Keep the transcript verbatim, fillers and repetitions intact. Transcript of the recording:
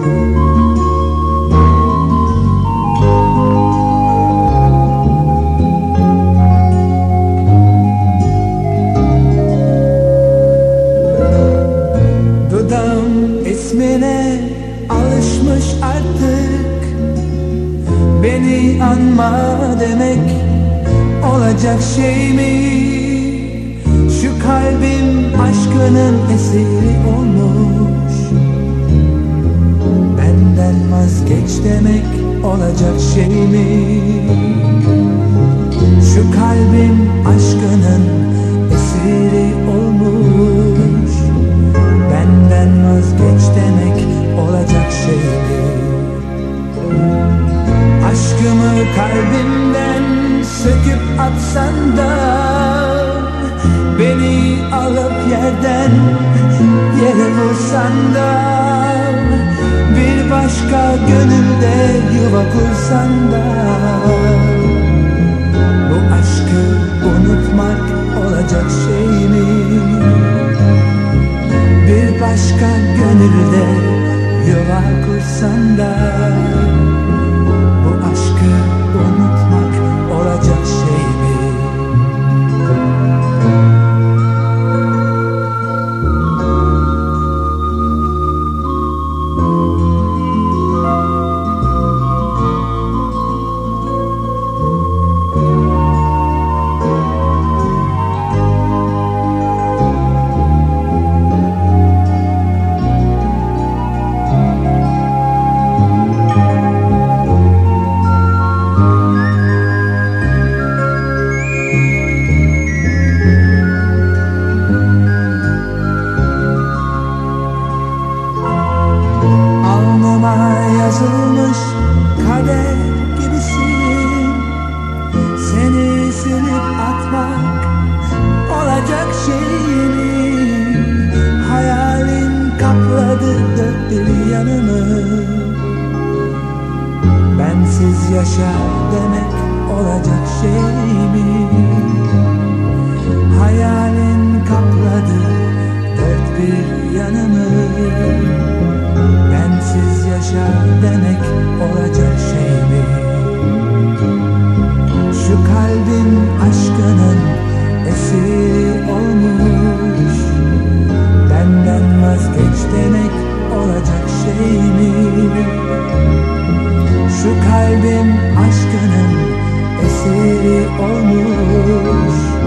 İsmine alışmış artık, beni anma demek olacak şey mi? Şu kalbim aşkının esiri olmuş, benden vazgeç demek olacak şey mi? Şu kalbim aşkının esiri olmuş, benden vazgeç demek olacak şey mi? Aşkımı kalbimden söküp atsan da, beni alıp yerden yere vursan da, bir başka gönülde yuva kursan da, bu aşkı unutmak olacak şey mi? Bir başka gönülde yuva kursan da, bu aşkı unutmak olacak şey mi? Yazılmış kader gibisin, seni silip atmak olacak şey mi? Hayalin kapladı dört bir yanımı, bensiz yaşa demek olacak şey mi? Hayalin kapladı dört bir yanımı, bensiz yaşa demek olacak şey mi? Şu kalbin aşkının esiri olmuş, benden vazgeç demek olacak şey mi? Şu kalbim aşkının esiri olmuş,